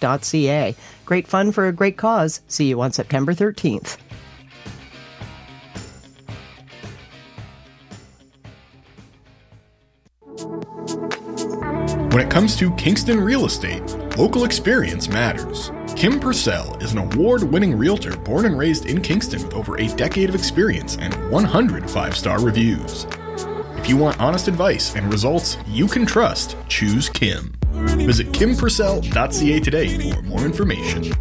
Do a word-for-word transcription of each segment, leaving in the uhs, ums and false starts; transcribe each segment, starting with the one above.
dot c a. Great fun for a great cause. See you on September thirteenth. When it comes to Kingston real estate, local experience matters. Kim Purcell is an award-winning realtor born and raised in Kingston with over a decade of experience and one hundred five-star reviews. If you want honest advice and results you can trust, choose Kim. Visit kim purcell dot c a today for more information.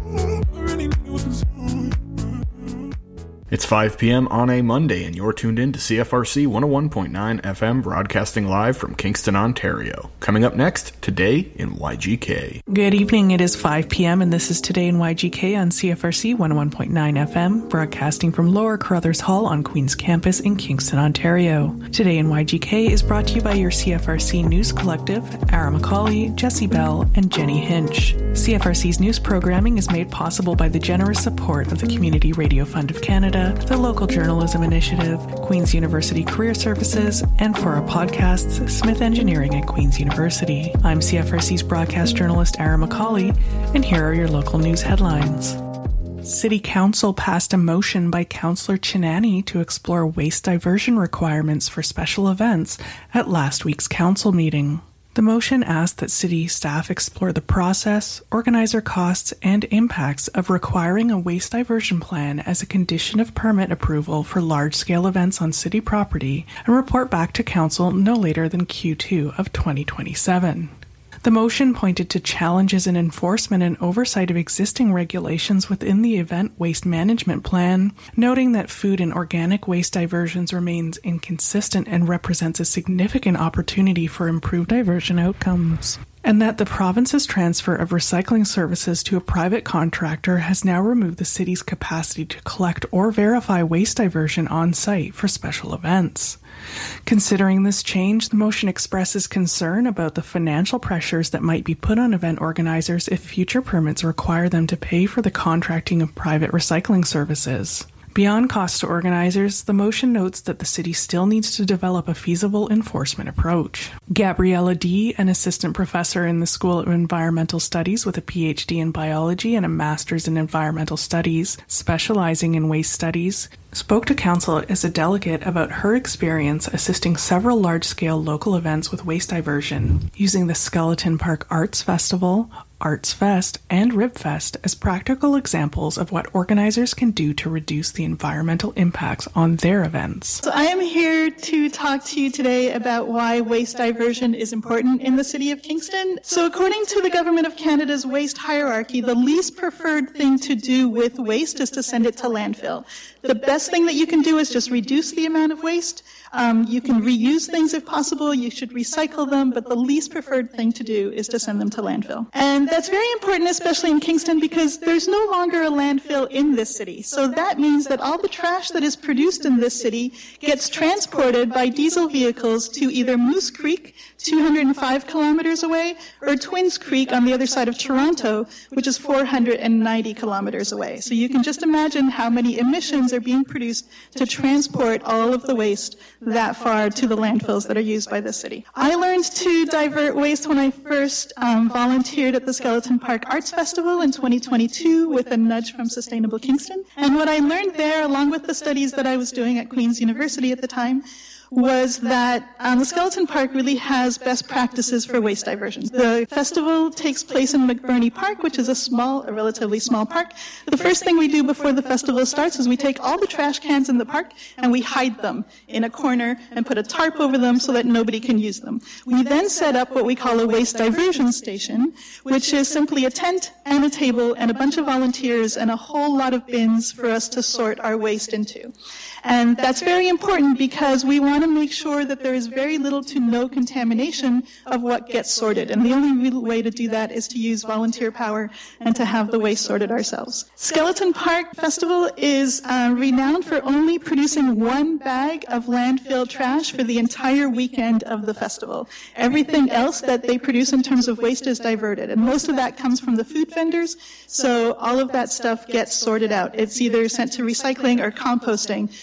It's five p.m. on a Monday, and you're tuned in to C F R C one oh one point nine F M, broadcasting live from Kingston, Ontario. Coming up next, Today in Y G K. Good evening. It is five p.m., and this is Today in Y G K on C F R C one oh one point nine F M, broadcasting from Lower Carruthers Hall on Queen's Campus in Kingston, Ontario. Today in Y G K is brought to you by your C F R C News Collective, Ara McCauley, Jesse Bell, and Jenny Hinch. C F R C's news programming is made possible by the generous support of the Community Radio Fund of Canada, the Local Journalism Initiative, Queen's University Career Services, and for our podcasts, Smith Engineering at Queen's University. I'm C F R C's broadcast journalist Ara McCauley, and here are your local news headlines. City Council passed a motion by Councillor Chinani to explore waste diversion requirements for special events at last week's council meeting. The motion asked that city staff explore the process, organizer costs, and impacts of requiring a waste diversion plan as a condition of permit approval for large-scale events on city property and report back to council no later than Q two of twenty twenty-seven. The motion pointed to challenges in enforcement and oversight of existing regulations within the event waste management plan, noting that food and organic waste diversions remains inconsistent and represents a significant opportunity for improved diversion outcomes, and that the province's transfer of recycling services to a private contractor has now removed the city's capacity to collect or verify waste diversion on site for special events. Considering this change, the motion expresses concern about the financial pressures that might be put on event organizers if future permits require them to pay for the contracting of private recycling services. Beyond costs to organizers, the motion notes that the city still needs to develop a feasible enforcement approach. Gabriella D., an assistant professor in the School of Environmental Studies with a P H D in biology and a master's in environmental studies, specializing in waste studies, spoke to council as a delegate about her experience assisting several large-scale local events with waste diversion, using the Skeleton Park Arts Festival, Arts Fest, and Ribfest as practical examples of what organizers can do to reduce the environmental impacts on their events. So I am here to talk to you today about why waste diversion is important in the City of Kingston. So according to the Government of Canada's waste hierarchy, the least preferred thing to do with waste is to send it to landfill. The best thing that you can do is just reduce the amount of waste. Um, you can reuse things if possible. You should recycle them, but the least preferred thing to do is to send them to landfill. And that's very important, especially in Kingston, because there's no longer a landfill in this city. So that means that all the trash that is produced in this city gets transported by diesel vehicles to either Moose Creek, two hundred five kilometers away, or Twins Creek on the other side of Toronto, which is four hundred ninety kilometers away. So you can just imagine how many emissions are being produced to transport all of the waste that far to the landfills that are used by the city. I learned to divert waste when I first um, volunteered at the Skeleton Park Arts Festival in twenty twenty-two with a nudge from Sustainable Kingston. And what I learned there, along with the studies that I was doing at Queen's University at the time, was that um, the Skeleton Park really has best practices for waste diversion. The festival takes place in McBurney Park, which is a small, a relatively small park. The first thing we do before the festival starts is we take all the trash cans in the park and we hide them in a corner and put a tarp over them so that nobody can use them. We then set up what we call a waste diversion station, which is simply a tent and a table and a bunch of volunteers and a whole lot of bins for us to sort our waste into. And that's very important because we want to make sure that there is very little to no contamination of what gets sorted. And the only real way to do that is to use volunteer power and to have the waste sorted ourselves. Skeleton Park Festival is uh, renowned for only producing one bag of landfill trash for the entire weekend of the festival. Everything else that they produce in terms of waste is diverted. And most of that comes from the food vendors. So all of that stuff gets sorted out. It's either sent to recycling or composting.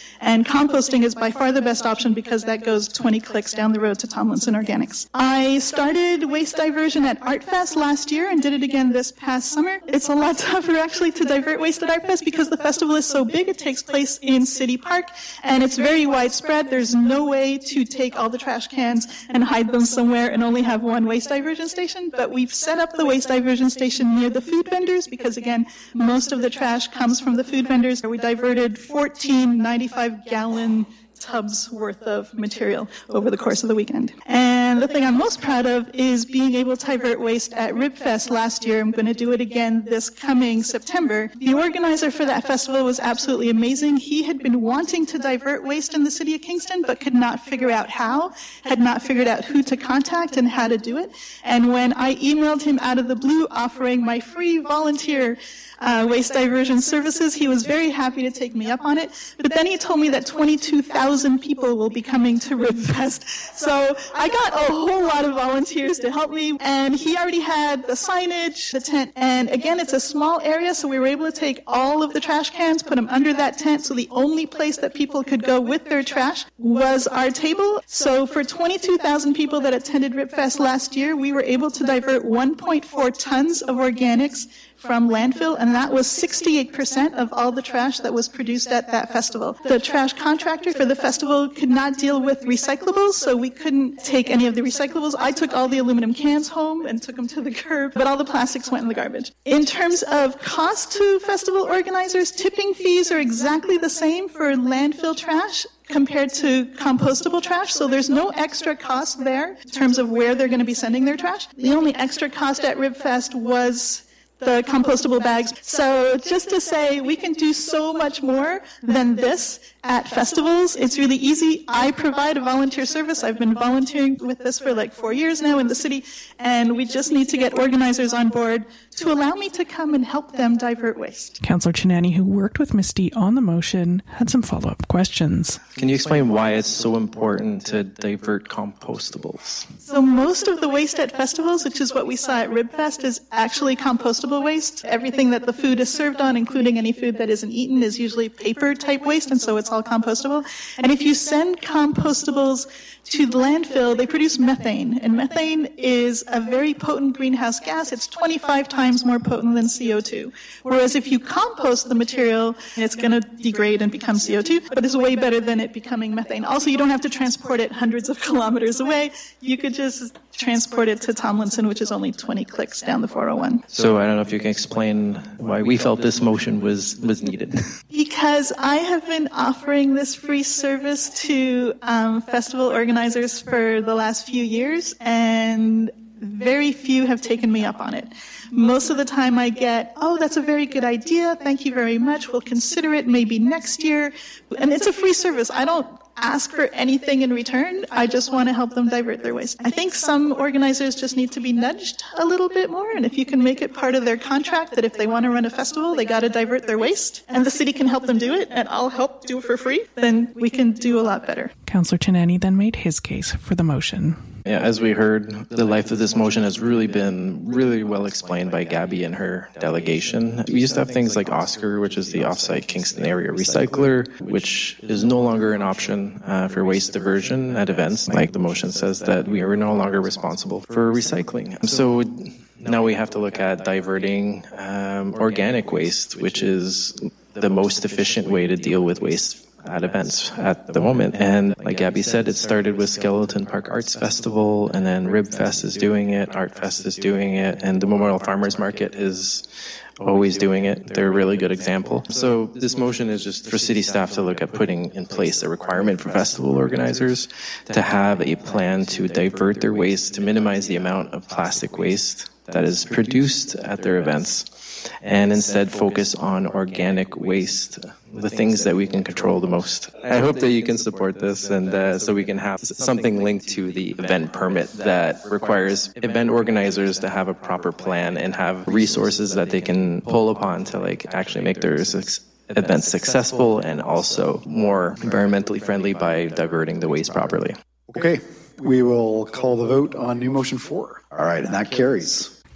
And composting is by far the best option because that goes twenty clicks down the road to Tomlinson Organics. I started waste diversion at ArtFest last year and did it again this past summer. It's a lot tougher actually to divert waste at ArtFest because the festival is so big. It takes place in City Park and it's very widespread. There's no way to take all the trash cans and hide them somewhere and only have one waste diversion station. But we've set up the waste diversion station near the food vendors because again, most of the trash comes from the food vendors. We diverted fourteen ninety-five gallon tubs worth of material over the course of the weekend. And the thing I'm most proud of is being able to divert waste at RibFest last year. I'm going to do it again this coming September. The organizer for that festival was absolutely amazing. He had been wanting to divert waste in the city of Kingston, but could not figure out how, had not figured out who to contact and how to do it. And when I emailed him out of the blue offering my free volunteer Uh, waste diversion services, he was very happy to take me up on it. But then he told me that twenty-two thousand people will be coming to RibFest. So I got a whole lot of volunteers to help me. And he already had the signage, the tent. And again, it's a small area, so we were able to take all of the trash cans, put them under that tent. So the only place that people could go with their trash was our table. So for twenty-two thousand people that attended RibFest last year, we were able to divert one point four tons of organics from landfill, and that was sixty-eight percent of all the trash that was produced at that festival. The trash contractor for the festival could not deal with recyclables, so we couldn't take any of the recyclables. I took all the aluminum cans home and took them to the curb, but all the plastics went in the garbage. In terms of cost to festival organizers, tipping fees are exactly the same for landfill trash compared to compostable trash, so there's no extra cost there in terms of where they're going to be sending their trash. The only extra cost at RibFest was the compostable bags. So just to say, we can do so much more than this at festivals. It's really easy. I provide a volunteer service. I've been volunteering with this for like four years now in the city, and we just need to get organizers on board to allow me to come and help them divert waste. Councillor Chinani, who worked with Misty on the motion, had some follow-up questions. Can you explain why it's so important to divert compostables? So most of the waste at festivals, which is what we saw at RibFest, is actually compostable waste. Everything that the food is served on, including any food that isn't eaten, is usually paper-type waste, and so it's all compostable. And if you send compostables to the landfill, they produce methane, and methane is a very potent greenhouse gas. It's twenty-five times more potent than C O two. Whereas if you compost the material, it's going to degrade and become C O two, but it's way better than it becoming methane. Also, you don't have to transport it hundreds of kilometers away. You could just transport it to Tomlinson, which is only twenty clicks down the four oh one. So I don't know if you can explain why we felt this motion was, was needed. Because I have been offering this free service to um, festival organizers for the last few years, and very few have taken me up on it. Most of the time I get, oh, that's a very good idea. Thank you very much. We'll consider it maybe next year. And it's a free service. I don't ask for anything in return. I just want to help them divert their waste. I think some organizers just need to be nudged a little bit more. And if you can make it part of their contract that if they want to run a festival, they got to divert their waste, and the city can help them do it, and I'll help do it for free, then we can do a lot better. Councillor Chinani then made his case for the motion. Yeah, as we heard, the life of this motion has really been really well explained by Gabby and her delegation. We used to have things like Oscar, which is the offsite Kingston area recycler, which is no longer an option uh, for waste diversion at events. Like the motion says that we are no longer responsible for recycling. So now we have to look at diverting um, organic waste, which is the most efficient way to deal with waste at events at the moment. And like Gabby said, it started with Skeleton Park Arts Festival, and then RibFest is doing it, ArtFest is doing it, and the Memorial Farmers Market is always doing it. They're a really good example. So this motion is just for city staff to look at putting in place a requirement for festival organizers to have a plan to divert their waste, to minimize the amount of plastic waste that is produced at their events, and instead focus on organic waste, the things that we can control the most. I hope that you can support this, and uh, so we can have something linked to the event permit that requires event organizers to have a proper plan and have resources that they can pull upon to like actually make their su- events successful and also more environmentally friendly by diverting the waste properly. Okay, we will call the vote on new motion four. All right, and that carries.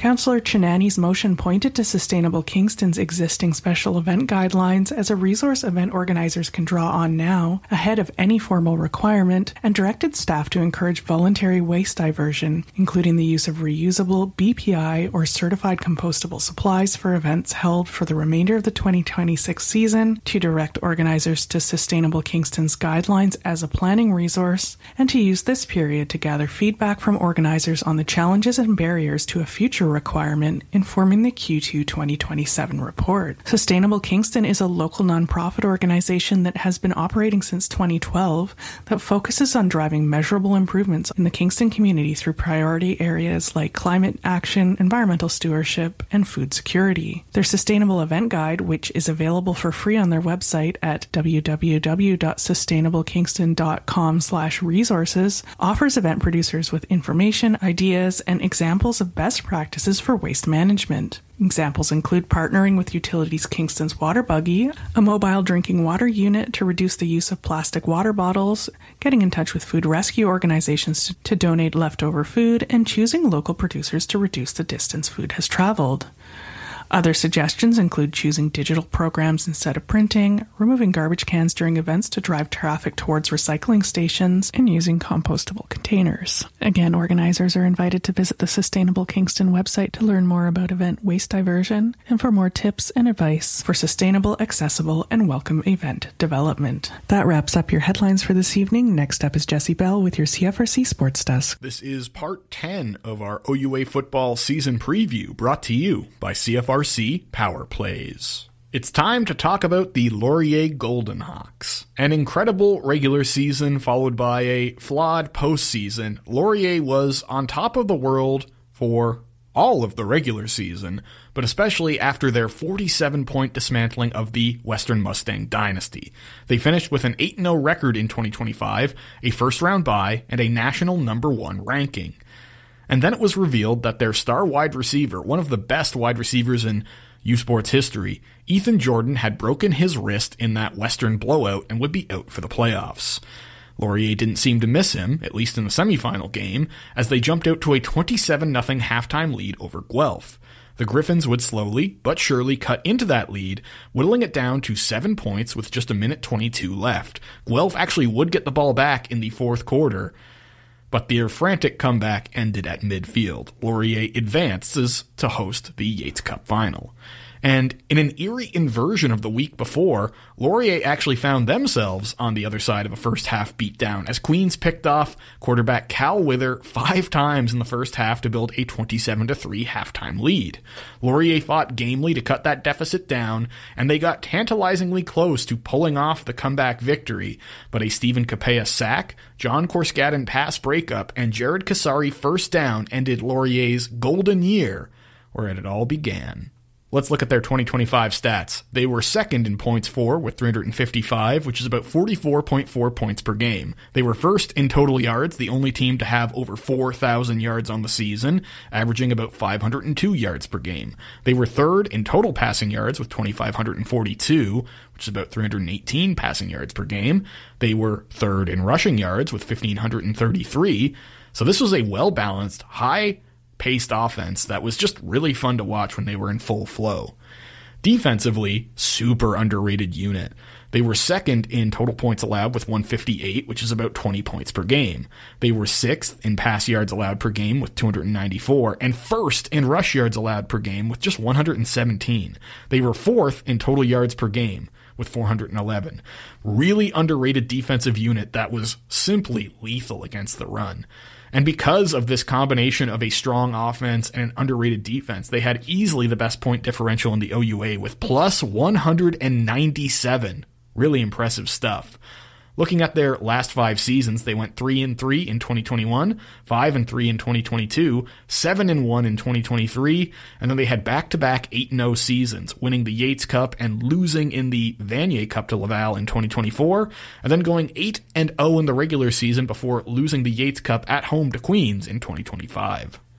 Councillor Chinani's motion pointed to Sustainable Kingston's existing special event guidelines as a resource event organizers can draw on now, ahead of any formal requirement, and directed staff to encourage voluntary waste diversion, including the use of reusable, B P I, or certified compostable supplies for events held for the remainder of the twenty twenty-six season, to direct organizers to Sustainable Kingston's guidelines as a planning resource, and to use this period to gather feedback from organizers on the challenges and barriers to a future requirement, informing the Q two twenty twenty-seven report. Sustainable Kingston is a local nonprofit organization that has been operating since twenty twelve that focuses on driving measurable improvements in the Kingston community through priority areas like climate action, environmental stewardship, and food security. Their sustainable event guide, which is available for free on their website at w w w dot sustainable kingston dot com slash resources, offers event producers with information, ideas, and examples of best practices for waste management. Examples include partnering with Utilities Kingston's Water Buggy, a mobile drinking water unit to reduce the use of plastic water bottles, getting in touch with food rescue organizations to, to donate leftover food, and choosing local producers to reduce the distance food has traveled. Other suggestions include choosing digital programs instead of printing, removing garbage cans during events to drive traffic towards recycling stations, and using compostable containers. Again, organizers are invited to visit the Sustainable Kingston website to learn more about event waste diversion and for more tips and advice for sustainable, accessible, and welcome event development. That wraps up your headlines for this evening. Next up is Jesse Bell with your C F R C Sports Desk. This is part ten of our O U A football season preview, brought to you by C F R C Power Plays. It's time to talk about the Laurier Golden Hawks. An incredible regular season followed by a flawed postseason, Laurier was on top of the world for all of the regular season, but especially after their forty-seven point dismantling of the Western Mustang dynasty. They finished with an eight and oh record in twenty twenty-five, a first-round bye, and a national number one ranking. And then it was revealed that their star wide receiver, one of the best wide receivers in U Sports history, Ethan Jordan, had broken his wrist in that Western blowout and would be out for the playoffs. Laurier didn't seem to miss him, at least in the semifinal game, as they jumped out to a twenty-seven nothing halftime lead over Guelph. The Griffins would slowly but surely cut into that lead, whittling it down to seven points with just a minute twenty-two left. Guelph actually would get the ball back in the fourth quarter, but their frantic comeback ended at midfield. Laurier advances to host the Yates Cup final. And in an eerie inversion of the week before, Laurier actually found themselves on the other side of a first-half beatdown as Queens picked off quarterback Cal Wither five times in the first half to build a twenty-seven to three halftime lead. Laurier fought gamely to cut that deficit down, and they got tantalizingly close to pulling off the comeback victory, but a Stephen Capella sack, John Corskadden pass breakup, and Jared Kasari first down ended Laurier's golden year, where it all began. Let's look at their twenty twenty-five stats. They were second in points for with three hundred fifty-five, which is about forty-four point four points per game. They were first in total yards, the only team to have over four thousand yards on the season, averaging about five hundred two yards per game. They were third in total passing yards with two thousand five hundred forty-two, which is about three hundred eighteen passing yards per game. They were third in rushing yards with one thousand five hundred thirty-three. So this was a well-balanced, high paced offense that was just really fun to watch when they were in full flow. Defensively, super underrated unit. They were second in total points allowed with one hundred fifty-eight, which is about twenty points per game. They were sixth in pass yards allowed per game with two hundred ninety-four, and first in rush yards allowed per game with just one hundred seventeen. They were fourth in total yards per game with four hundred eleven. Really underrated defensive unit that was simply lethal against the run. And because of this combination of a strong offense and an underrated defense, they had easily the best point differential in the O U A with plus one hundred ninety-seven. Really impressive stuff. Looking at their last five seasons, they went three and three in twenty twenty-one, five and three in twenty twenty-two, seven and one in twenty twenty-three, and then they had back-to-back eight and oh seasons, winning the Yates Cup and losing in the Vanier Cup to Laval in twenty twenty-four, and then going eight and oh in the regular season before losing the Yates Cup at home to Queens in twenty twenty-five.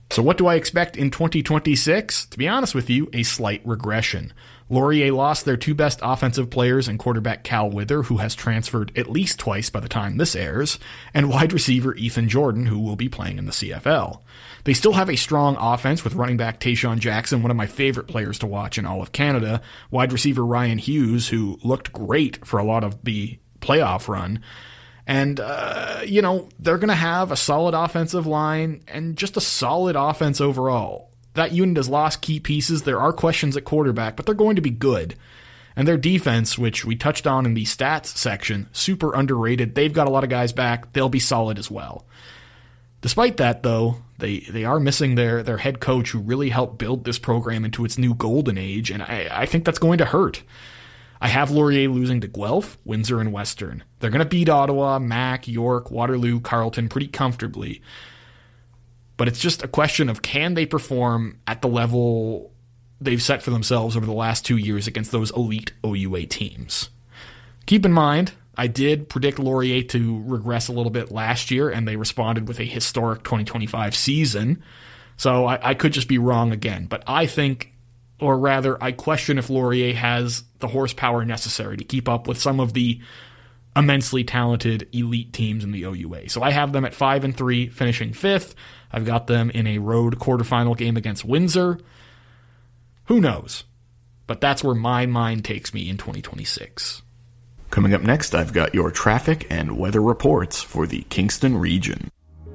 So what do I expect in twenty twenty-six? To be honest with you, a slight regression. Laurier lost their two best offensive players in quarterback Cal Wither, who has transferred at least twice by the time this airs, and wide receiver Ethan Jordan, who will be playing in the C F L. They still have a strong offense with running back Tayshaun Jackson, one of my favorite players to watch in all of Canada, wide receiver Ryan Hughes, who looked great for a lot of the playoff run, and, uh, you know, they're going to have a solid offensive line and just a solid offense overall. That unit has lost key pieces. There are questions at quarterback, but they're going to be good. And their defense, which we touched on in the stats section, super underrated. They've got a lot of guys back. They'll be solid as well. Despite that, though, they, they are missing their, their head coach who really helped build this program into its new golden age, and I, I think that's going to hurt. I have Laurier losing to Guelph, Windsor, and Western. They're going to beat Ottawa, Mac, York, Waterloo, Carleton pretty comfortably. But it's just a question of can they perform at the level they've set for themselves over the last two years against those elite O U A teams. Keep in mind, I did predict Laurier to regress a little bit last year, and they responded with a historic twenty twenty-five season. So I, I could just be wrong again. But I think, or rather, I question if Laurier has the horsepower necessary to keep up with some of the immensely talented elite teams in the O U A. So I have them at five and three, finishing fifth. I've got them in a road quarterfinal game against Windsor. Who knows? But that's where my mind takes me in twenty twenty-six. Coming up next, I've got your traffic and weather reports for the Kingston region.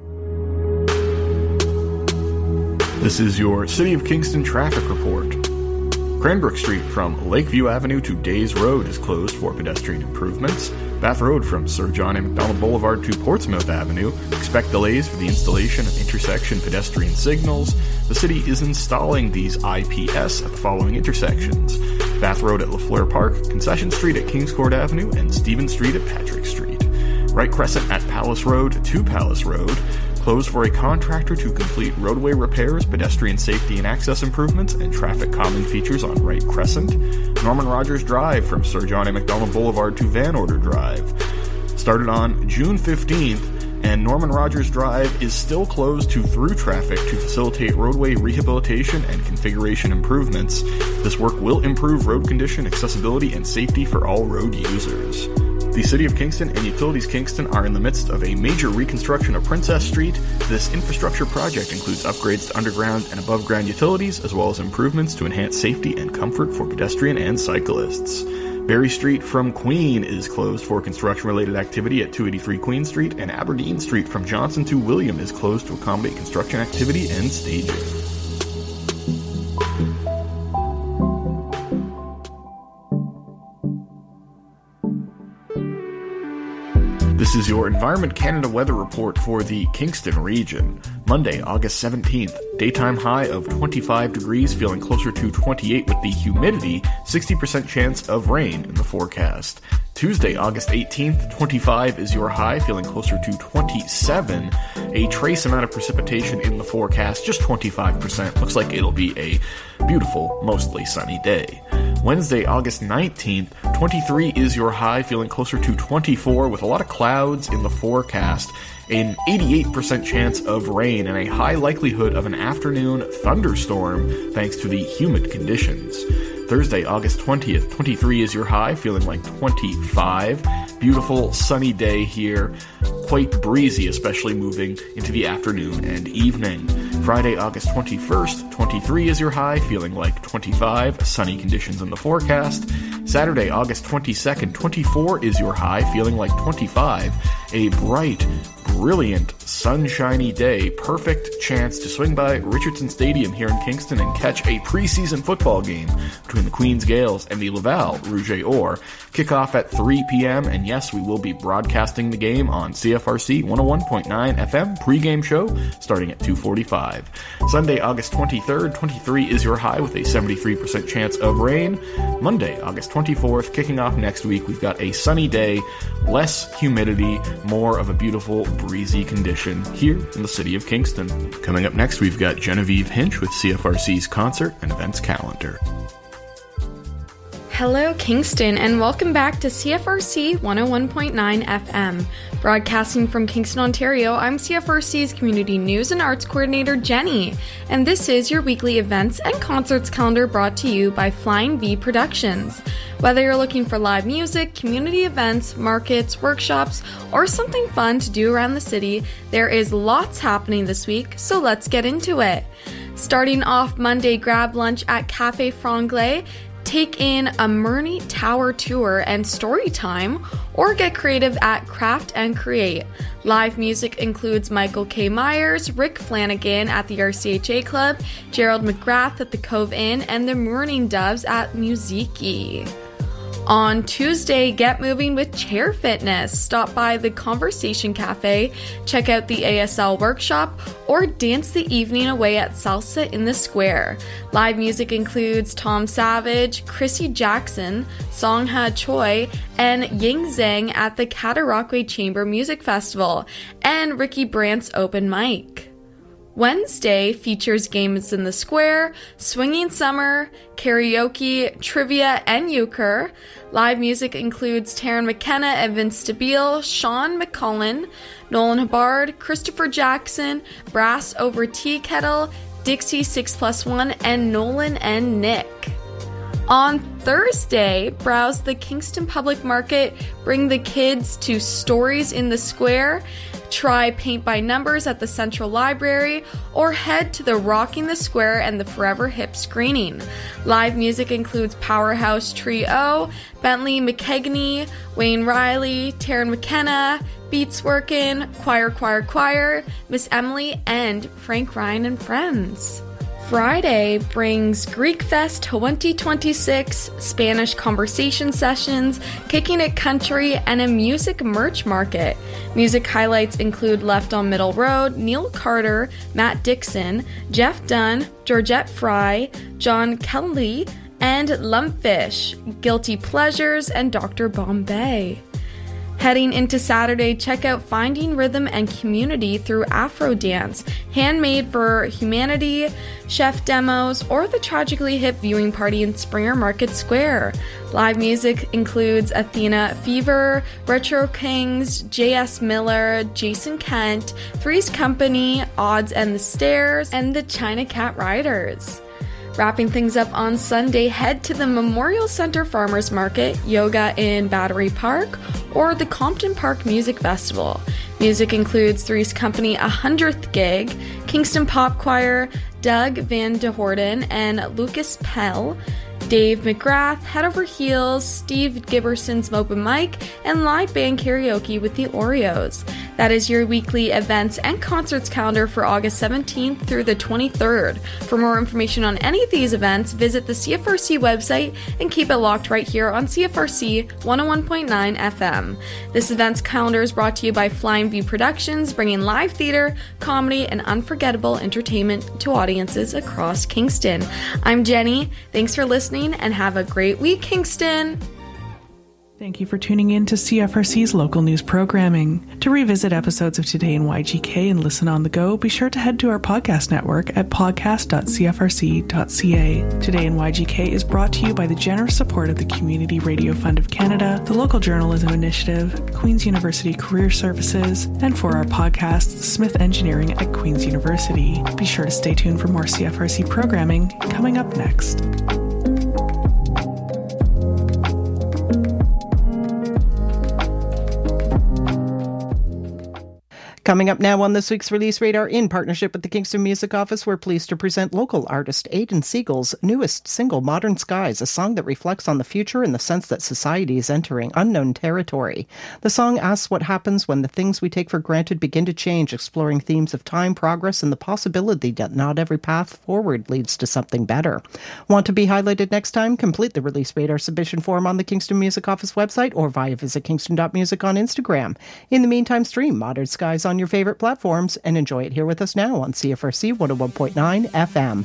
This is your City of Kingston traffic report. Cranbrook Street from Lakeview Avenue to Days Road is closed for pedestrian improvements. Bath Road from Sir John A. Macdonald Boulevard to Portsmouth Avenue. Expect delays for the installation of intersection pedestrian signals. The city is installing these I P S at the following intersections: Bath Road at LaFleur Park, Concession Street at Kings Court Avenue, and Stephen Street at Patrick Street. Wright Crescent at Palace Road to Palace Road. Closed for a contractor to complete roadway repairs, pedestrian safety and access improvements, and traffic calming features on Wright Crescent. Norman Rogers Drive from Sir John A. Macdonald Boulevard to Van Order Drive. Started on June fifteenth, and Norman Rogers Drive is still closed to through traffic to facilitate roadway rehabilitation and configuration improvements. This work will improve road condition, accessibility, and safety for all road users. The City of Kingston and Utilities Kingston are in the midst of a major reconstruction of Princess Street. This infrastructure project includes upgrades to underground and above-ground utilities, as well as improvements to enhance safety and comfort for pedestrian and cyclists. Berry Street from Queen is closed for construction-related activity at two eighty-three Queen Street, and Aberdeen Street from Johnson to William is closed to accommodate construction activity and staging. This is your Environment Canada weather report for the Kingston region. Monday, August seventeenth, daytime high of twenty-five degrees, feeling closer to twenty-eight with the humidity, sixty percent chance of rain in the forecast. Tuesday, August eighteenth, twenty-five is your high, feeling closer to twenty-seven. A trace amount of precipitation in the forecast, just twenty-five percent. Looks like it'll be a beautiful, mostly sunny day. Wednesday, August nineteenth, twenty-three is your high, feeling closer to twenty-four with a lot of clouds in the forecast. An eighty-eight percent chance of rain and a high likelihood of an afternoon thunderstorm thanks to the humid conditions. Thursday, August twentieth, twenty-three is your high, feeling like twenty-five. Beautiful sunny day here, quite breezy, especially moving into the afternoon and evening. Friday, August twenty-first, twenty-three is your high, feeling like twenty-five, sunny conditions in the forecast. Saturday, August twenty-second, twenty-four is your high, feeling like twenty-five. A bright, brilliant, sunshiny day. Perfect chance to swing by Richardson Stadium here in Kingston and catch a preseason football game between the Queen's Gaels and the Laval Rouge Or. Kickoff at three p.m. and yes, we will be broadcasting the game on C F R C one oh one point nine F M pregame show starting at two forty-five. Sunday, August twenty-third, twenty-three is your high with a seventy-three percent chance of rain. Monday, August twenty-fourth, kicking off next week, we've got a sunny day, less humidity, more of a beautiful breezy condition here in the City of Kingston. Coming up next, we've got Genevieve Hinch with C F R C's concert and events calendar. Hello, Kingston, and welcome back to C F R C one oh one point nine F M. Broadcasting from Kingston, Ontario, I'm C F R C's Community News and Arts Coordinator, Jenny, and this is your weekly events and concerts calendar brought to you by Flying V Productions. Whether you're looking for live music, community events, markets, workshops, or something fun to do around the city, there is lots happening this week, so let's get into it. Starting off Monday, grab lunch at Cafe Franglais, take in a Murney Tower tour and story time, or get creative at Craft and Create. Live music includes Michael K. Myers, Rick Flanagan at the R C H A Club, Gerald McGrath at the Cove Inn, and the Mourning Doves at Musiki. On Tuesday, get moving with Chair Fitness. Stop by the Conversation Cafe, check out the A S L workshop, or dance the evening away at Salsa in the Square. Live music includes Tom Savage, Chrissy Jackson, Song Ha Choi, and Ying Zhang at the Cataraqui Chamber Music Festival, and Ricky Brandt's open mic. Wednesday features games in the square, swinging summer, karaoke, trivia, and euchre. Live music includes Taryn McKenna and Vince Stabile, Sean McCullen, Nolan Hubbard, Christopher Jackson, Brass Over Tea Kettle, Dixie six plus one, and Nolan and Nick. On Thursday, browse the Kingston Public Market, bring the kids to Stories in the Square, try Paint by Numbers at the Central Library, or head to the Rocking the Square and the Forever Hip screening. Live music includes Powerhouse Trio, Bentley McKegney, Wayne Riley, Taryn McKenna, Beats Workin', Choir Choir Choir, Miss Emily, and Frank Ryan and Friends. Friday brings Greek Fest twenty twenty-six, Spanish conversation sessions, Kicking It Country, and a music merch market. Music highlights include Left on Middle Road, Neil Carter, Matt Dixon, Jeff Dunn, Georgette Fry, John Kelly, and Lumpfish, Guilty Pleasures, and Doctor Bombay. Heading into Saturday, check out Finding Rhythm and Community through Afro Dance, Handmade for Humanity, chef demos, or the Tragically Hip viewing party in Springer Market Square. Live music includes Athena Fever, Retro Kings, J S Miller, Jason Kent, Three's Company, Odds and the Stairs, and the China Cat Riders. Wrapping things up on Sunday, head to the Memorial Center Farmers Market, Yoga in Battery Park, or the Compton Park Music Festival. Music includes Three's Company one hundredth Gig, Kingston Pop Choir, Doug Van de Horden, and Lucas Pell, Dave McGrath, Head Over Heels, Steve Giberson's Open Mic, and live band karaoke with the Oreos. That is your weekly events and concerts calendar for August seventeenth through the twenty-third. For more information on any of these events, visit the C F R C website and keep it locked right here on C F R C one oh one point nine F M. This events calendar is brought to you by Flying V Productions, bringing live theater, comedy, and unforgettable entertainment to audiences across Kingston. I'm Jenny. Thanks for listening and have a great week, Kingston. Thank you for tuning in to C F R C's local news programming. To revisit episodes of Today in Y G K and listen on the go, be sure to head to our podcast network at podcast dot c f r c dot c a. Today in Y G K is brought to you by the generous support of the Community Radio Fund of Canada, the Local Journalism Initiative, Queen's University Career Services, and for our podcast, Smith Engineering at Queen's University. Be sure to stay tuned for more C F R C programming coming up next. Coming up now on this week's Release Radar, in partnership with the Kingston Music Office, we're pleased to present local artist Aidan Siegel's newest single, Modern Skies, a song that reflects on the future in the sense that society is entering unknown territory. The song asks what happens when the things we take for granted begin to change, exploring themes of time, progress, and the possibility that not every path forward leads to something better. Want to be highlighted next time? Complete the Release Radar submission form on the Kingston Music Office website or via visit kingston dot music on Instagram. In the meantime, stream Modern Skies on your favorite platforms and enjoy it here with us now on C F R C one oh one point nine F M.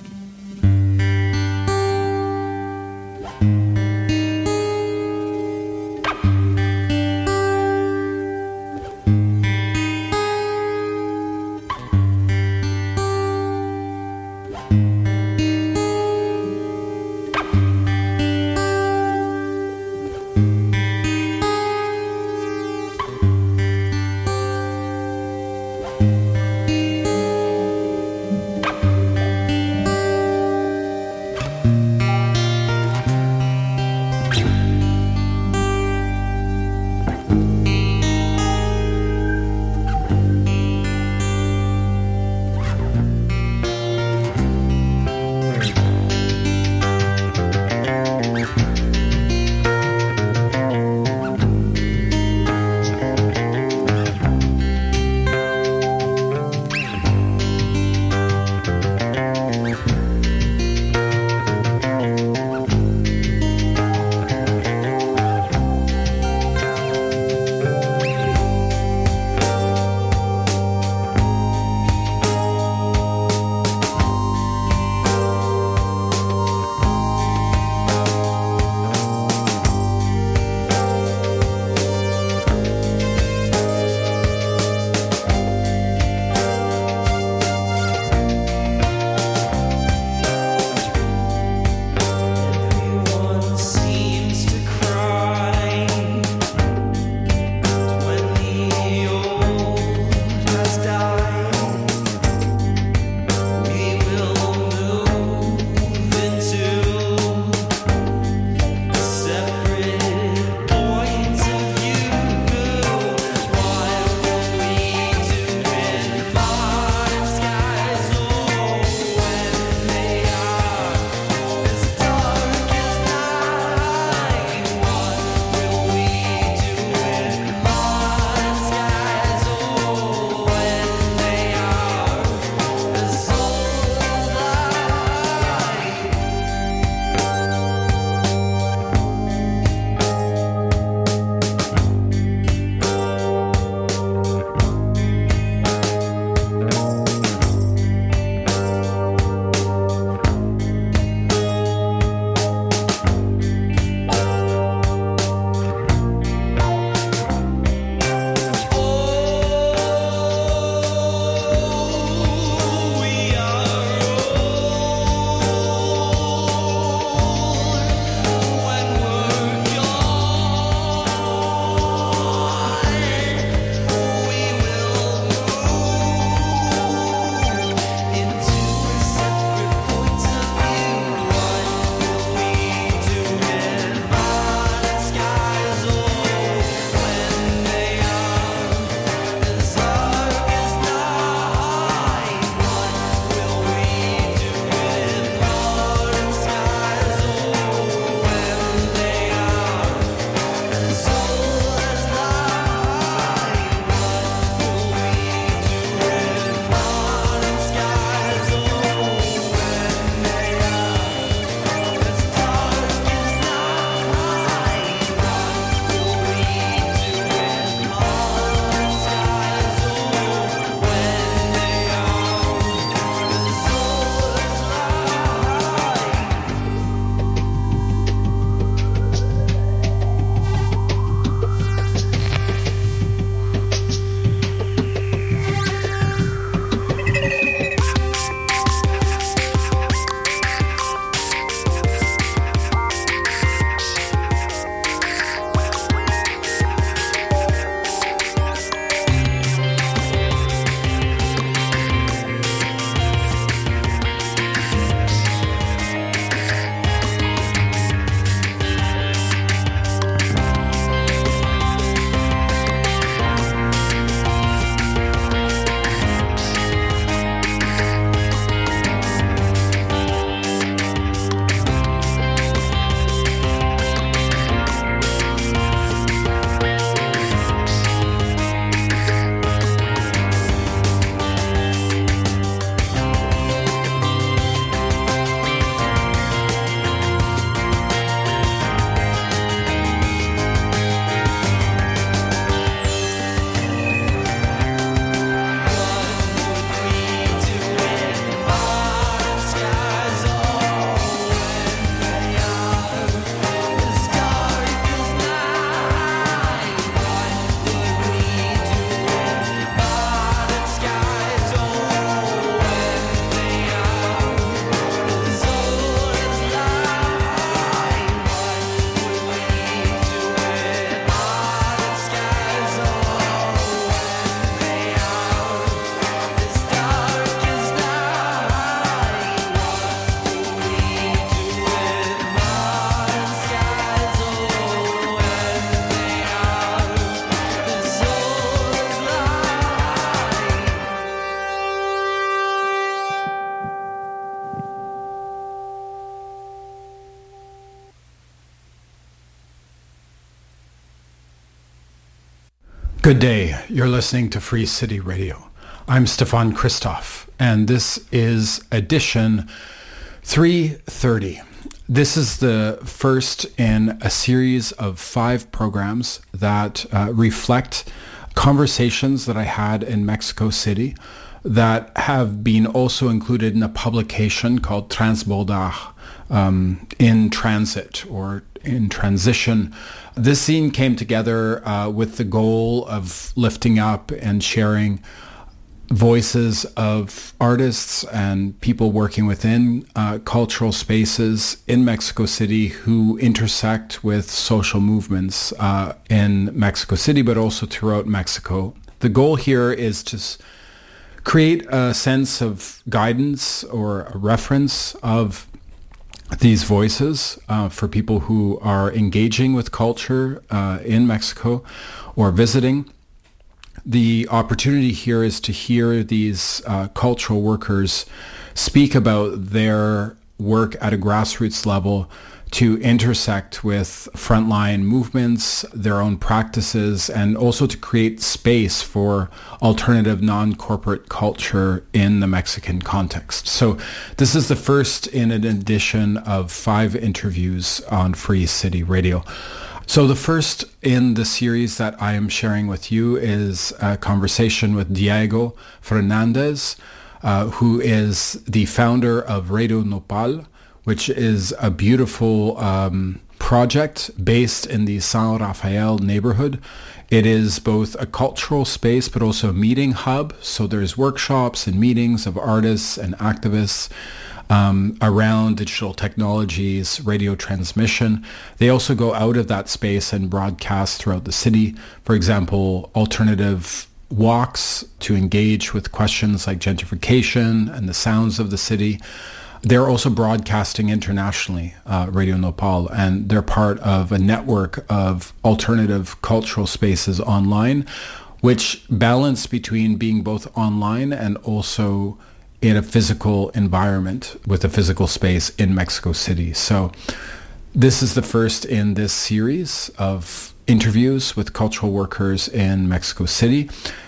Good day. You're listening to Free City Radio. I'm Stefan Christoff, and this is edition three thirty. This is the first in a series of five programs that uh, reflect conversations that I had in Mexico City that have been also included in a publication called Transbordar, um, in transit or in transition. This zine came together uh, with the goal of lifting up and sharing voices of artists and people working within uh, cultural spaces in Mexico City who intersect with social movements uh, in Mexico City, but also throughout Mexico. The goal here is to s- create a sense of guidance or a reference of these voices uh, for people who are engaging with culture uh, in Mexico or visiting. The opportunity here is to hear these uh, cultural workers speak about their work at a grassroots level to intersect with frontline movements, their own practices, and also to create space for alternative non-corporate culture in the Mexican context. So this is the first in an edition of five interviews on Free City Radio. So the first in the series that I am sharing with you is a conversation with Diego Fernandez, uh, who is the founder of Radio Nopal, which is a beautiful um, project based in the San Rafael neighborhood. It is both a cultural space, but also a meeting hub. So there's workshops and meetings of artists and activists um, around digital technologies, radio transmission. They also go out of that space and broadcast throughout the city. For example, alternative walks to engage with questions like gentrification and the sounds of the city. They're also broadcasting internationally, uh, Radio Nopal, and they're part of a network of alternative cultural spaces online, which balance between being both online and also in a physical environment with a physical space in Mexico City. So this is the first in this series of interviews with cultural workers in Mexico City.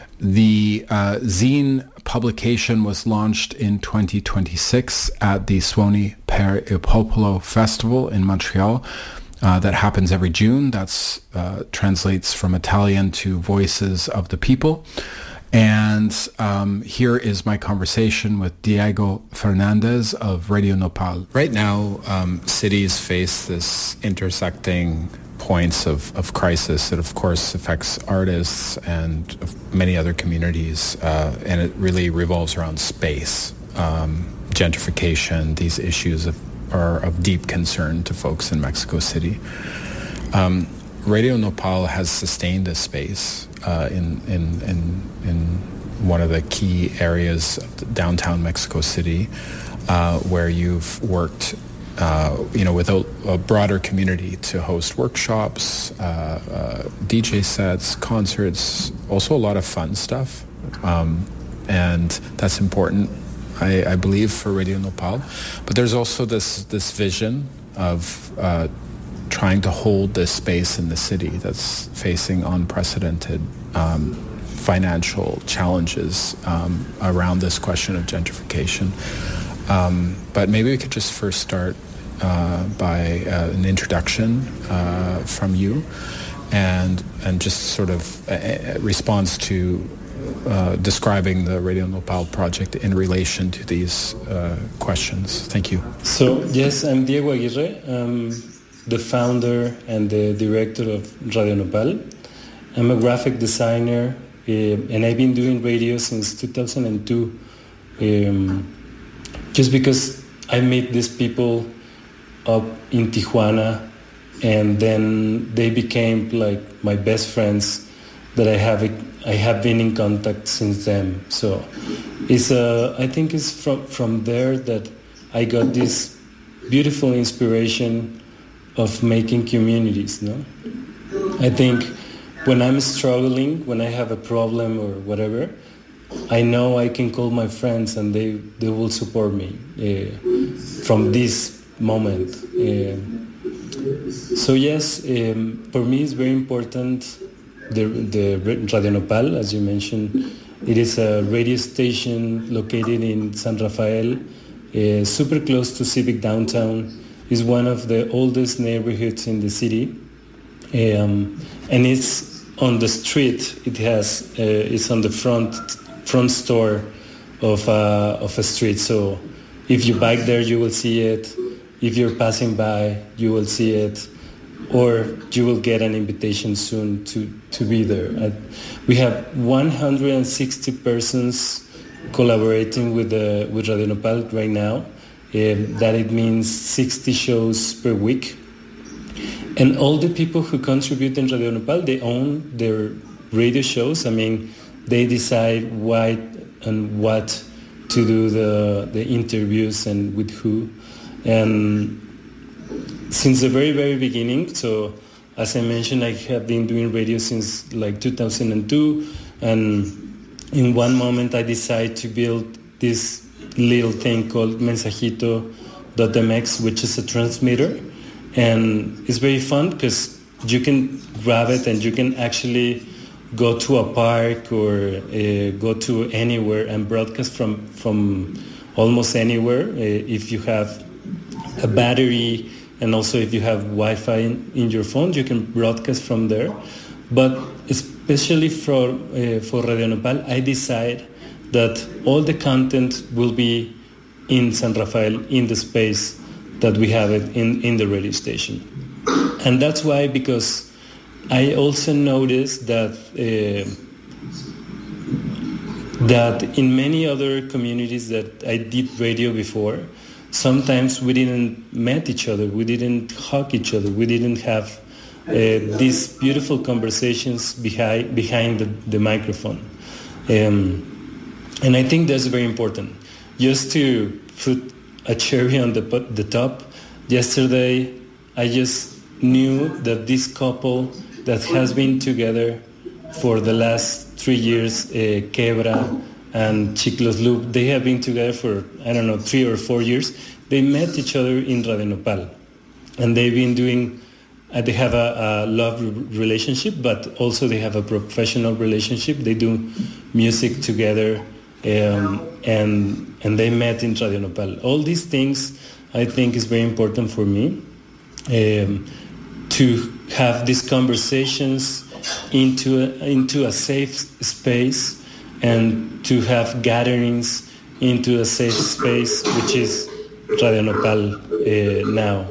The uh, zine publication was launched in twenty twenty-six at the Suoni per il Popolo Festival in Montreal. Uh, that happens every June. That's uh, translates from Italian to Voices of the People. And um, here is my conversation with Diego Fernandez of Radio Nopal. Right now, um, cities face this intersecting points of, of crisis that of course affects artists and many other communities, uh, and it really revolves around space. Um, gentrification, these issues of, are of deep concern to folks in Mexico City. Um, Radio Nopal has sustained this space uh, in, in, in, in one of the key areas of downtown Mexico City, uh, where you've worked Uh, you know, with a, a broader community to host workshops, uh, uh, D J sets, concerts, also a lot of fun stuff. Um, and that's important, I, I believe, for Radio Nopal. But there's also this, this vision of uh, trying to hold this space in the city that's facing unprecedented um, financial challenges um, around this question of gentrification. Um, but maybe we could just first start uh, by uh, an introduction uh, from you, and and just sort of a, a response to uh, describing the Radio Nopal project in relation to these uh, questions. Thank you. So yes, I'm Diego Aguirre. I'm the founder and the director of Radio Nopal. I'm a graphic designer, uh, and I've been doing radio since two thousand two. Um, Just because I met these people up in Tijuana, and then they became like my best friends that I have I have been in contact since then. So it's uh, I think it's from from there that I got this beautiful inspiration of making communities. No, I think when I'm struggling, when I have a problem or whatever, I know I can call my friends and they, they will support me uh, from this moment. Uh, so yes, um, for me it's very important the, the Radio Nopal, as you mentioned. It is a radio station located in San Rafael, uh, super close to Civic Downtown. It's one of the oldest neighborhoods in the city, um, and it's on the street. It has uh, it's on the front front store of a, of a street. So if you bike there, you will see it. If you're passing by, you will see it, or you will get an invitation soon to, to be there. I, we have one hundred sixty persons collaborating with the with Radio Nopal right now. Um, that it means sixty shows per week. And all the people who contribute in Radio Nopal, they own their radio shows. I mean, they decide why and what to do the the interviews and with who. And since the very, very beginning, so as I mentioned, I have been doing radio since like two thousand two. And in one moment, I decided to build this little thing called Mensajito dot M X, which is a transmitter. And it's very fun because you can grab it and you can actually go to a park or uh, go to anywhere and broadcast from, from almost anywhere uh, if you have a battery, and also if you have Wi-Fi in, in your phone, you can broadcast from there. But especially for, uh, for Radio Nopal, I decide that all the content will be in San Rafael, in the space that we have it in, in the radio station. And that's why, because I also noticed that uh, that in many other communities that I did radio before, sometimes we didn't meet each other, we didn't hug each other, we didn't have uh, these beautiful conversations behind, behind the, the microphone. Um, And I think that's very important. Just to put a cherry on the the top, yesterday I just knew that this couple that has been together for the last three years, uh, Quebra and Chiclos Loop, they have been together for, I don't know, three or four years. They met each other in Radio Nopal. And they've been doing, uh, they have a, a love relationship, but also they have a professional relationship. They do music together. Um, and and they met in Radio Nopal. All these things, I think, is very important for me, um, to have these conversations into a, into a safe space, and to have gatherings into a safe space, which is Radio Nopal uh, now.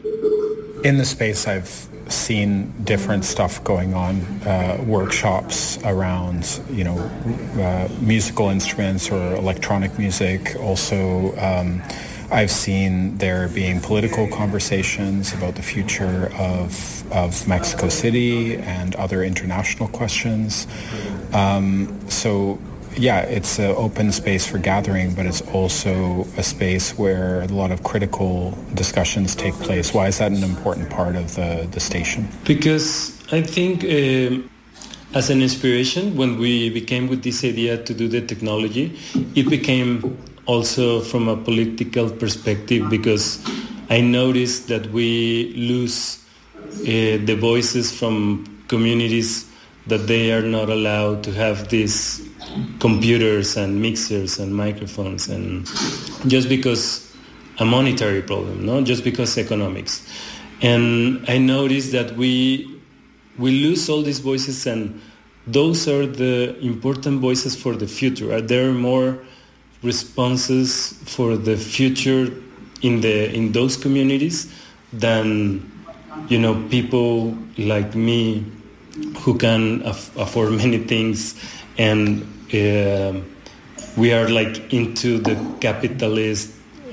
In the space, I've seen different stuff going on, uh, workshops around, you know, uh, musical instruments or electronic music. Also, um, I've seen there being political conversations about the future of of Mexico City and other international questions. Um, so, yeah, it's an open space for gathering, but it's also a space where a lot of critical discussions take place. Why is that an important part of the, the station? Because I think um, as an inspiration, when we became with this idea to do the technology, it became also from a political perspective, because I noticed that we lose uh, the voices from communities that they are not allowed to have these computers and mixers and microphones, and just because a monetary problem, no, just because economics. And I noticed that we we lose all these voices, and those are the important voices for the future. Are there more responses for the future in the in those communities than, you know, people like me who can af- afford many things, and uh, we are like into the capitalist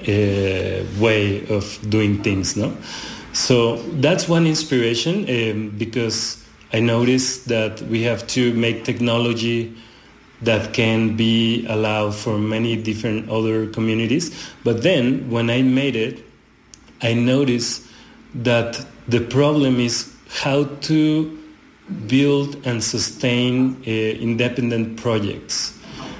uh, way of doing things, no? So that's one inspiration, um, because I noticed that we have to make technology that can be allowed for many different other communities. But then when I made it, I noticed that the problem is how to build and sustain uh, independent projects.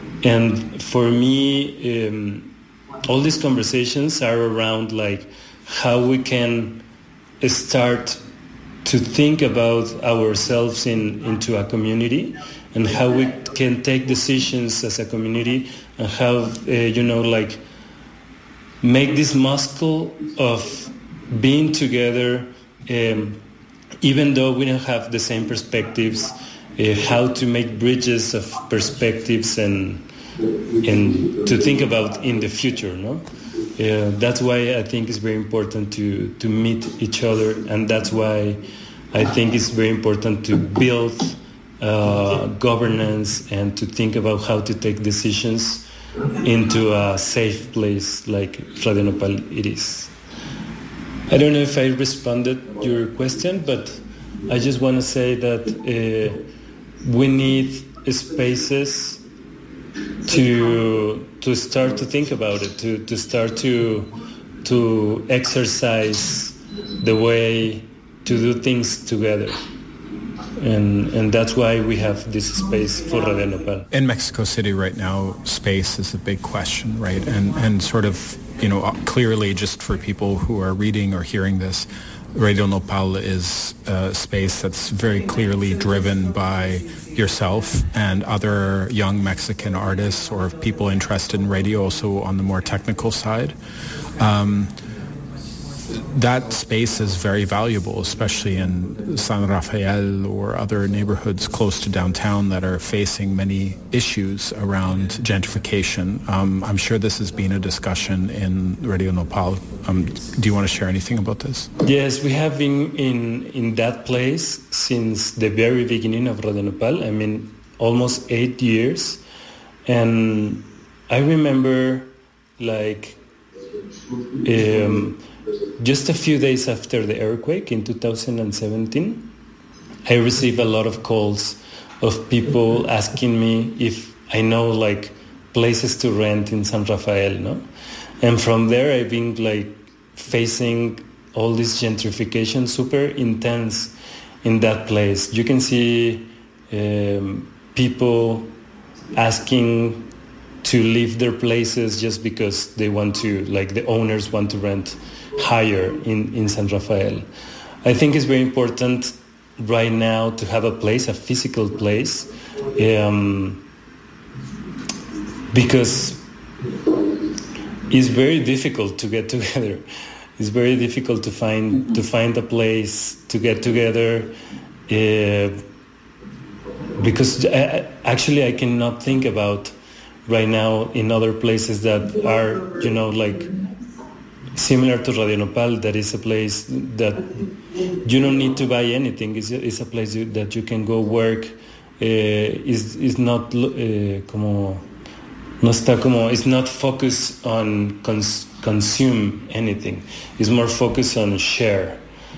And for me, um, all these conversations are around like how we can start to think about ourselves in into a community and how we can take decisions as a community and how uh, you know like make this muscle of being together, um, even though we don't have the same perspectives, uh, how to make bridges of perspectives and and to think about in the future, no? Uh, that's why I think it's very important to, to meet each other, and that's why I think it's very important to build uh, governance and to think about how to take decisions into a safe place like Radio Nopal it is. I don't know if I responded your question, but I just want to say that uh, we need spaces to to start to think about it, to, to start to to exercise the way to do things together. And and that's why we have this space for Radio Nopal. In Mexico City right now, space is a big question, right? And and sort of, you know, clearly just for people who are reading or hearing this, Radio Nopal is a space that's very clearly driven by yourself and other young Mexican artists or people interested in radio, also on the more technical side. Um, that space is very valuable, especially in San Rafael or other neighborhoods close to downtown that are facing many issues around gentrification. Um, I'm sure this has been a discussion in Radio Nopal. Um, do you want to share anything about this? Yes, we have been in, in that place since the very beginning of Radio Nopal. I mean, almost eight years. And I remember, like, um, just a few days after the earthquake in two thousand seventeen, I received a lot of calls of people asking me if I know like places to rent in San Rafael, no? And from there I've been like facing all this gentrification super intense in that place. You can see um, people asking to leave their places just because they want to, like the owners want to rent higher in, in San Rafael. I think it's very important right now to have a place, a physical place, um, because it's very difficult to get together. It's very difficult to find to find a place to get together, uh, because I, actually I cannot think about right now in other places that are, you know, like similar to Radio Nopal, that is a place that you don't need to buy anything. It's a, it's a place you, that you can go work. Uh, is is not uh, como no está como it's not focused on cons, consume anything. It's more focused on share,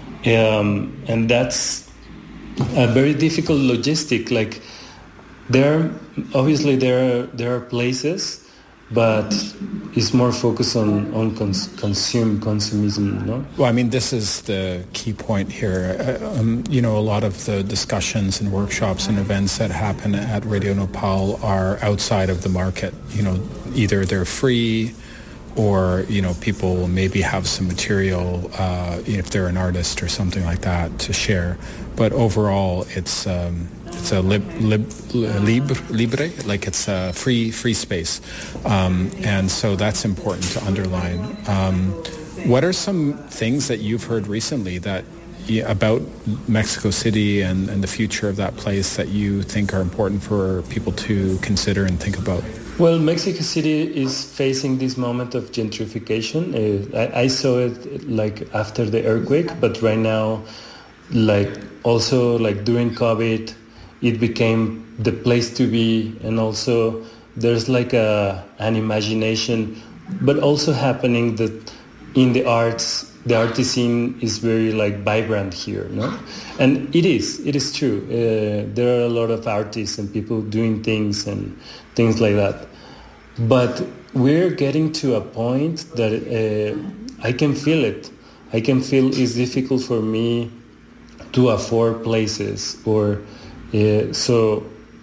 um, and that's a very difficult logistic. Like there, obviously there are, there are places. But it's more focused on, on cons- consume, consumism, no? Well, I mean, this is the key point here. Uh, um, you know, a lot of the discussions and workshops and events that happen at Radio Nopal are outside of the market. You know, either they're free or, you know, people maybe have some material, uh, if they're an artist or something like that, to share. But overall, it's... Um, It's a lib, lib, libre, libre, like it's a free free space. Um, and so that's important to underline. Um, what are some things that you've heard recently that about Mexico City and, and the future of that place that you think are important for people to consider and think about? Well, Mexico City is facing this moment of gentrification. Uh, I, I saw it like after the earthquake, but right now, like also like during COVID, it became the place to be, and also there's like a an imagination, but also happening that in the arts, the artist scene is very like vibrant here, no? And it is, it is true. Uh, there are a lot of artists and people doing things and things like that. But we're getting to a point that uh, I can feel it. I can feel it's difficult for me to afford places or Yeah, so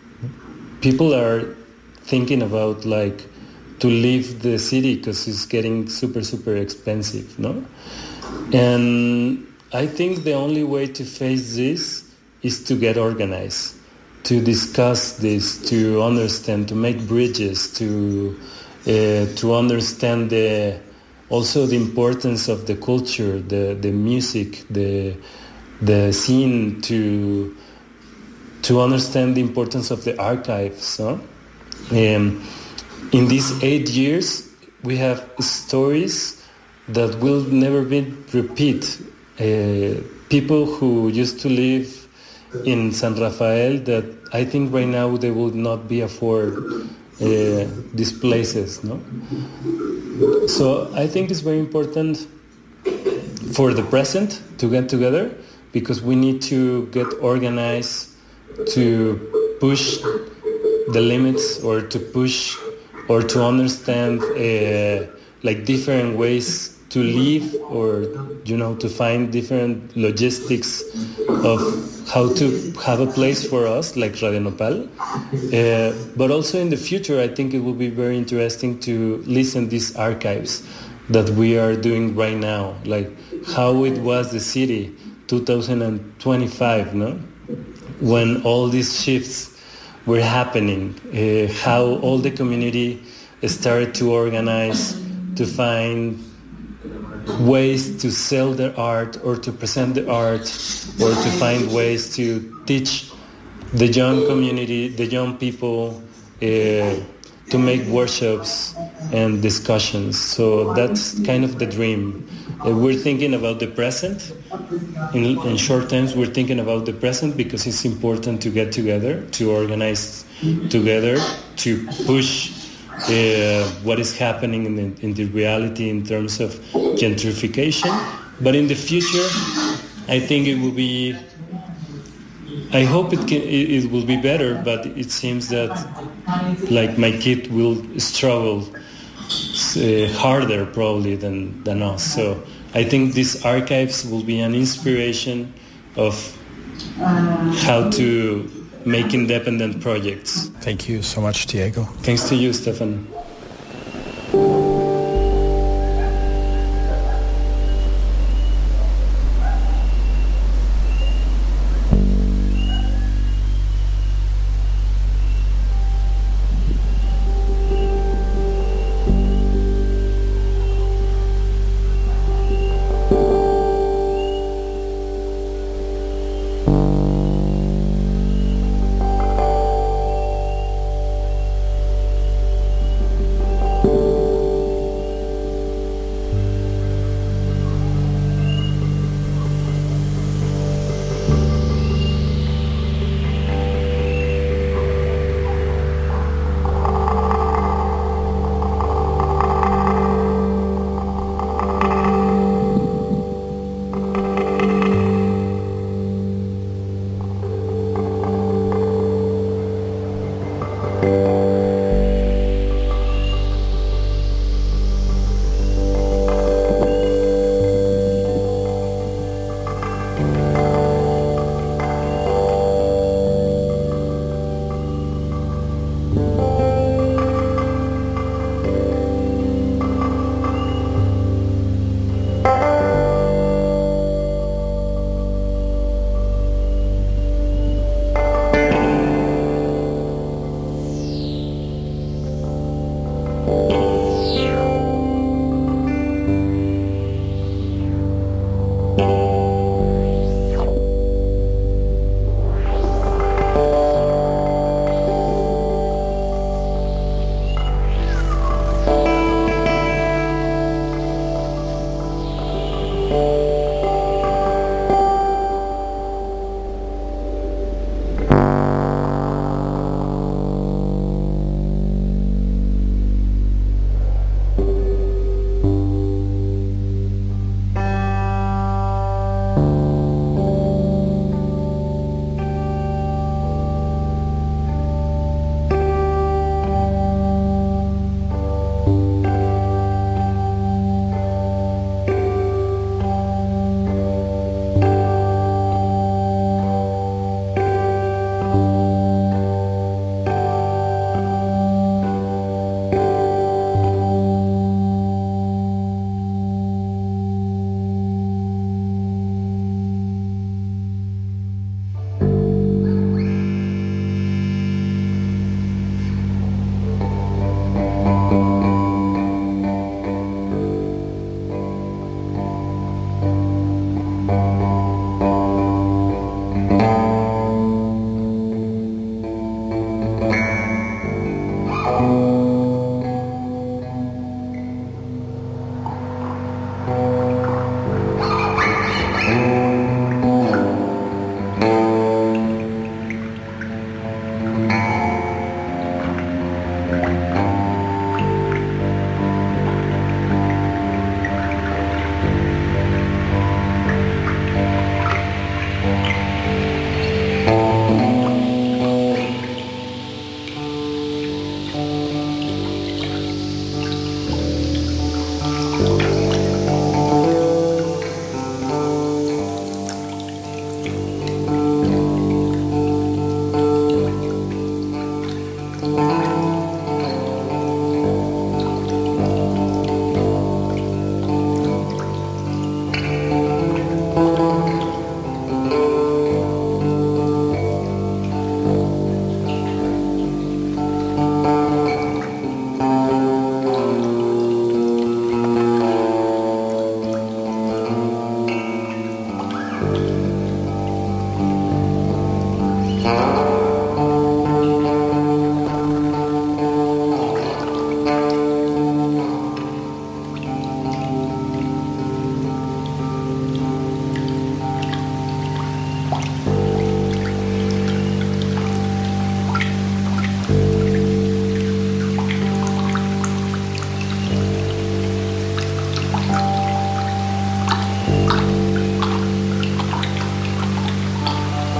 people are thinking about like to leave the city because it's getting super, super expensive, no? And I think the only way to face this is to get organized, to discuss this, to understand, to make bridges, to uh, to understand the also the importance of the culture, the the music, the the scene, to to understand the importance of the archives. Huh? Um, in these eight years, we have stories that will never be repeat. Uh, people who used to live in San Rafael that I think right now they will not be afford uh, these places, no? So I think it's very important for the present to get together, because we need to get organized to push the limits, or to push or to understand uh, like different ways to live, or you know, to find different logistics of how to have a place for us like Radio Nopal. Uh, but also in the future, I think it will be very interesting to listen these archives that we are doing right now, like how it was the city two thousand twenty-five, no? When all these shifts were happening, uh, how all the community started to organize, to find ways to sell their art, or to present the art, or to find ways to teach the young community, the young people, uh, to make workshops and discussions. So that's kind of the dream. Uh, we're thinking about the present. In, in short terms, we're thinking about the present because it's important to get together, to organize together, to push Uh, what is happening in the, in the reality in terms of gentrification. But in the future, I think it will be, I hope it can, it, it will be better, but it seems that like my kid will struggle uh, harder probably than, than us. So I think these archives will be an inspiration of how to make independent projects. Thank you so much, Diego. Thanks to you, Stefan.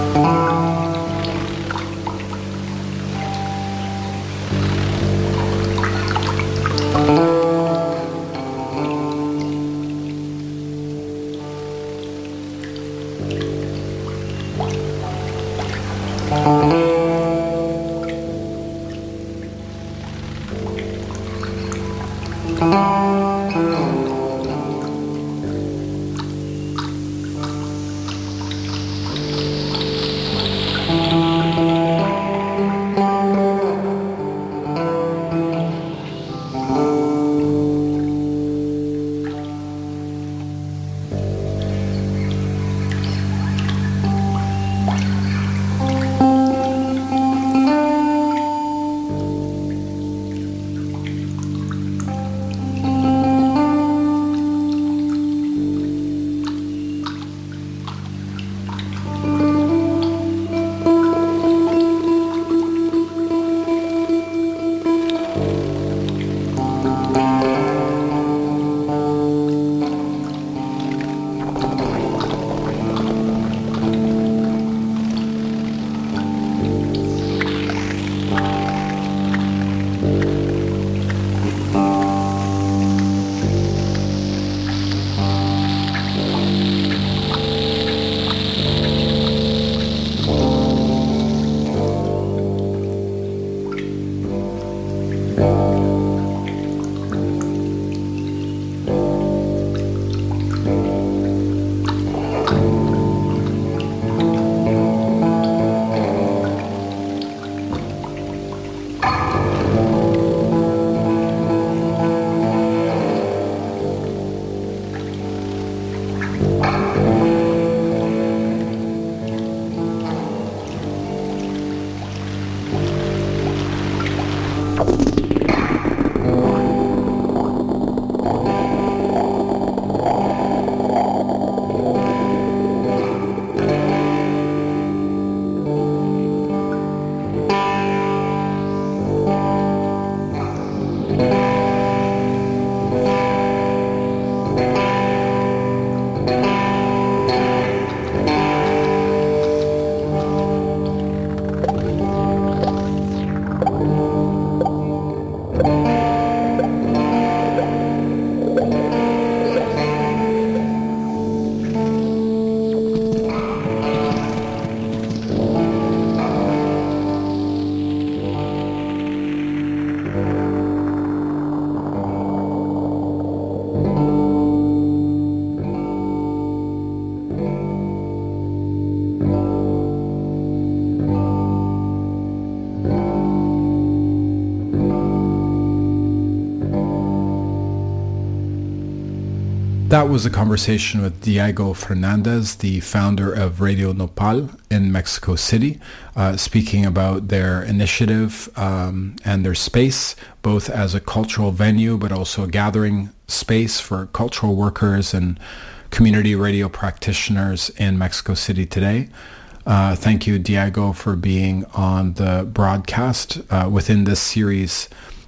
That was a conversation with Diego Fernandez, the founder of Radio Nopal in Mexico City, uh, speaking about their initiative um, and their space, both as a cultural venue, but also a gathering space for cultural workers and community radio practitioners in Mexico City today. Uh, thank you, Diego, for being on the broadcast uh, within this series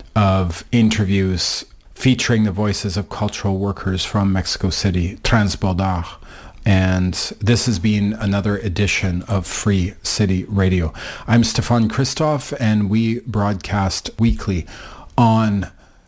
of interviews featuring the voices of cultural workers from Mexico City, Transbordar. And this has been another edition of Free City Radio. I'm Stefan Christoff, and we broadcast weekly on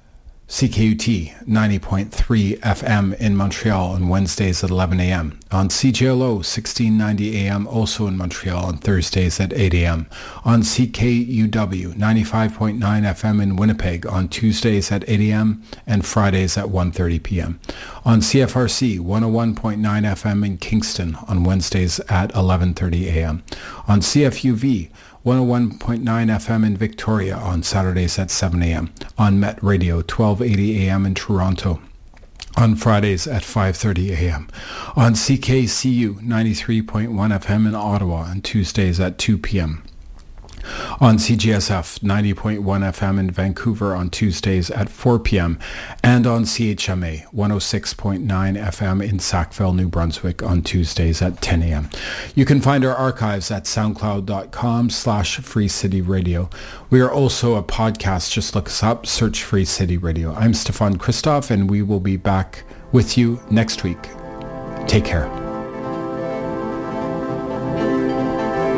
C K U T ninety point three F M in Montreal on Wednesdays at eleven a.m. On C J L O sixteen ninety A M also in Montreal on Thursdays at eight a.m. On C K U W ninety-five point nine F M in Winnipeg on Tuesdays at eight a.m. and Fridays at one thirty p.m. On C F R C one oh one point nine F M in Kingston on Wednesdays at eleven thirty a.m. On C F U V one oh one point nine F M in Victoria on Saturdays at seven a.m. On Met Radio twelve eighty A M in Toronto on Fridays at five thirty a.m. On C K C U ninety-three point one F M in Ottawa on Tuesdays at two p.m. On C G S F ninety point one F M in Vancouver on Tuesdays at four p.m. and on C H M A one oh six point nine F M in Sackville, New Brunswick on Tuesdays at ten a.m. You can find our archives at soundcloud.com slash Free City Radio. We are also a podcast. Just look us up, search Free City Radio. I'm Stefan Christoff, and we will be back with you next week. Take care.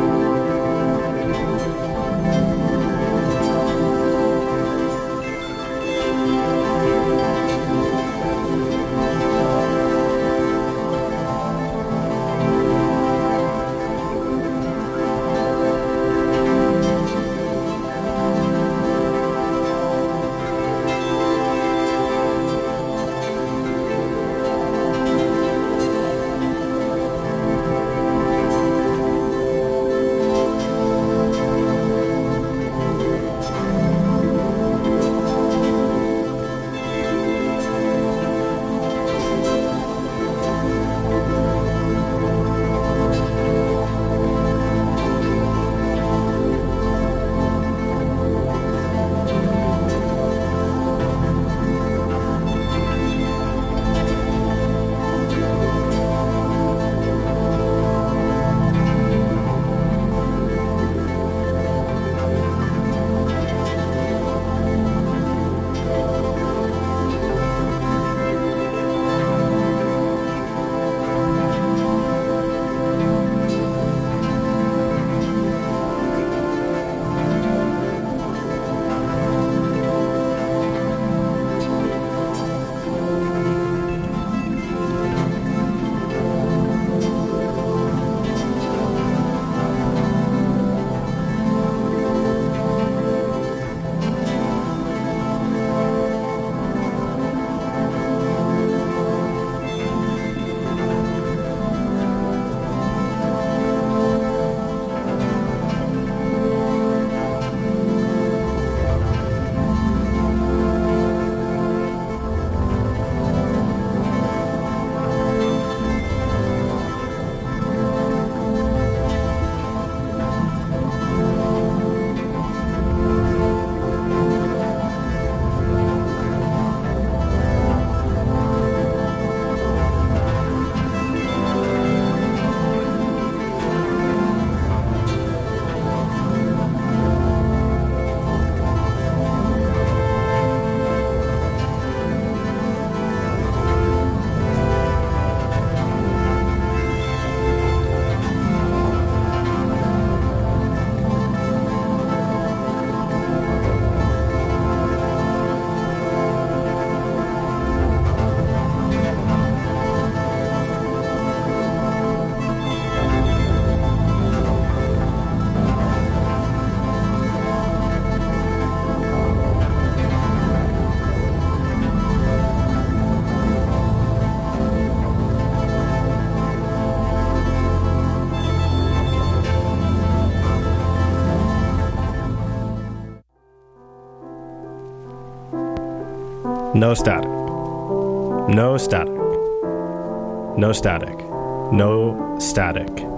No static. No static. No static. No static.